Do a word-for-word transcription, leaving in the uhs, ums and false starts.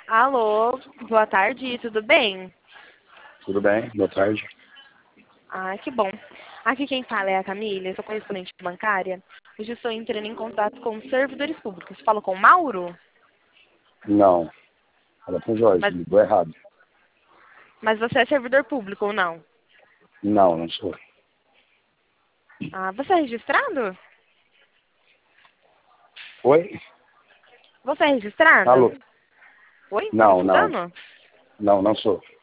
Alô, boa tarde, tudo bem? Tudo bem? Boa tarde. Ah, que bom. Aqui quem fala é a Camila, eu sou correspondente bancária. Hoje estou entrando em contato com servidores públicos. Falo com o Mauro? Não. Fala com o Jorge, Mas, ligou errado. mas você é servidor público ou não? Não, não sou. Ah, você é registrado? Oi? Você é registrado? Alô? Oi, tá me Não, não. escutando? Não, não sou.